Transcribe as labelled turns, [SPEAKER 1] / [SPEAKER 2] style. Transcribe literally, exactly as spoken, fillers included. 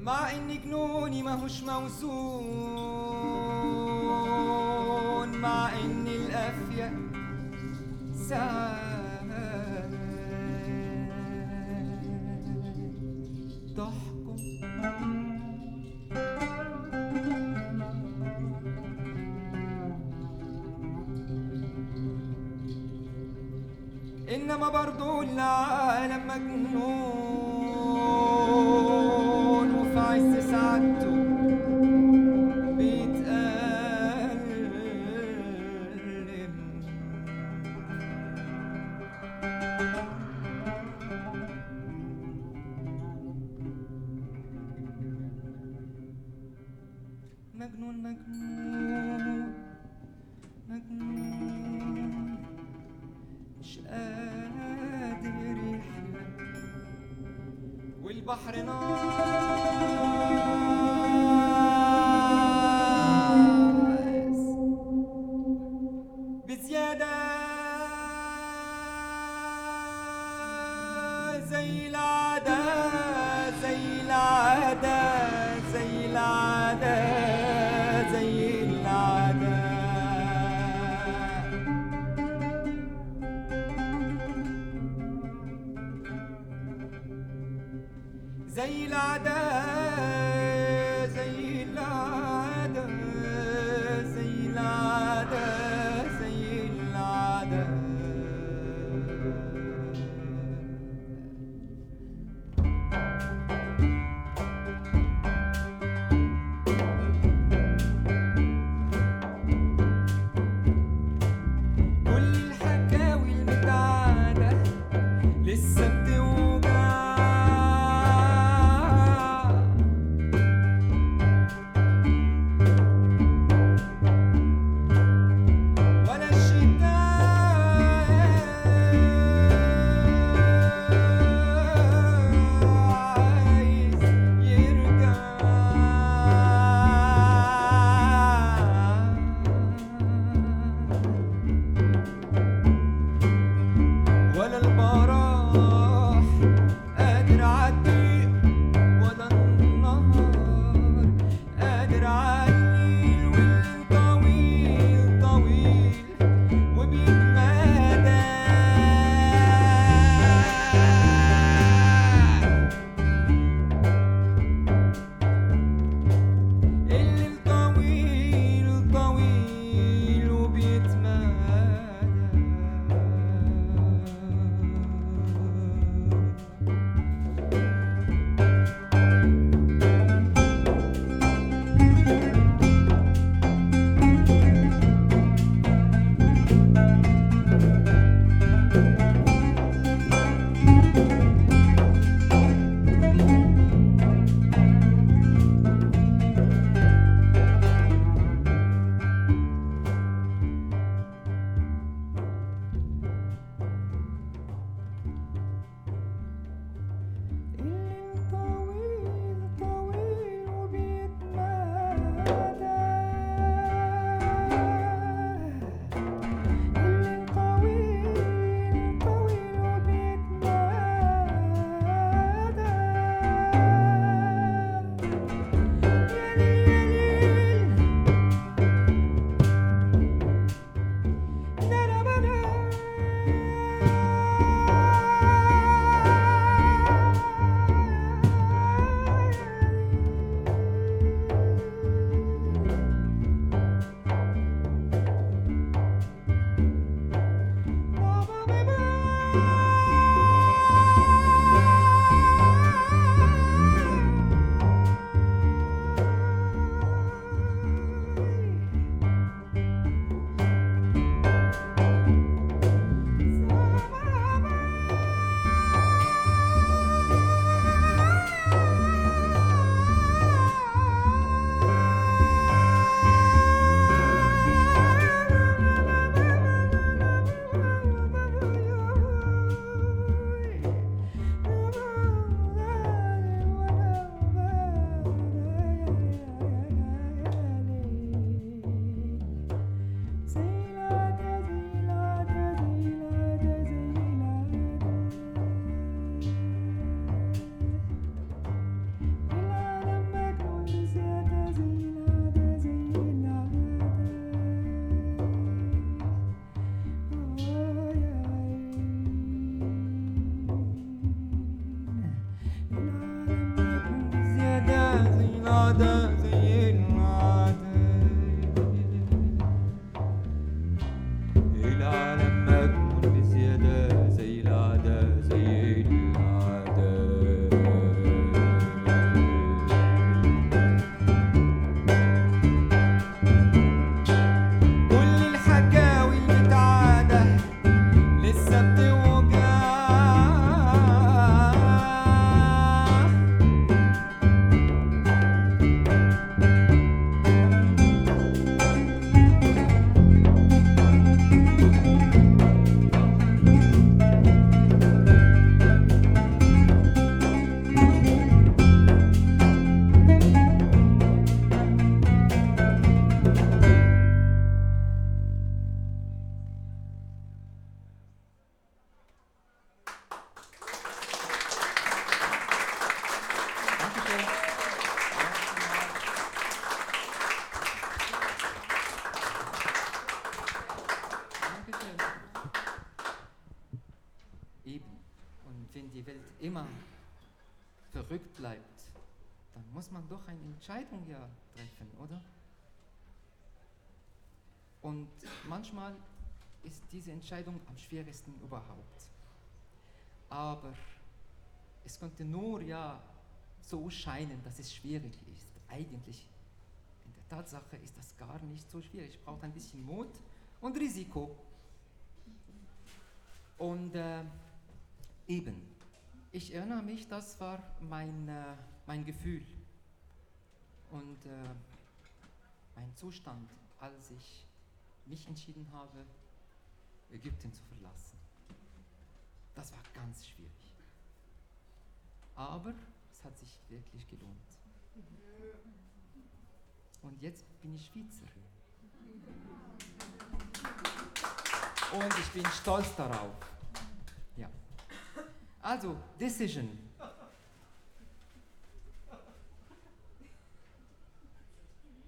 [SPEAKER 1] مع ان جنوني ماهوش موزون، مع ان القافية ساعات تحكم. انما برضو العالم مجنون، وفي عز سعادته بيتألم. مجنون مجنون مجنون مش قادر يحلم، والبحر ناقص بزيادة زي العادة زي العادة زي العادة زي العادة. زي العادة زي العادة زي العادة زي العادة. كل الحكاوي المتعادة لسه بتوجع، ولا الشتاء عايز يرجع، ولا البراح قادر عدي، ولا النهار قادر عليل، والليل طويل طويل وبيتمادى. الليل طويل طويل وبيتمادى. الليل طويل طويل وبيتمادى. الليل طويل طويل وبيتمادى. يا ليل يا ليل دربنا.
[SPEAKER 2] العادة زي العادة العالم مجنون بزيادة زي العادة زي العادة كل الحكاوي المتعادة لسه بتوجع
[SPEAKER 3] Eben. Und wenn die Welt immer verrückt bleibt, dann muss man doch eine Entscheidung ja treffen, oder? Und manchmal ist diese Entscheidung am schwierigsten überhaupt. Aber es könnte nur ja so scheinen, dass es schwierig ist. Eigentlich, in der Tatsache ist das gar nicht so schwierig. Es braucht ein bisschen Mut und Risiko. Und äh, eben, ich erinnere mich, das war mein, äh, mein Gefühl und äh, mein Zustand, als ich mich entschieden habe, Ägypten zu verlassen. Das war ganz schwierig. Aber es hat sich wirklich gelohnt. Und jetzt bin ich Schweizerin. Und ich bin stolz darauf. Ja. Also, Decision.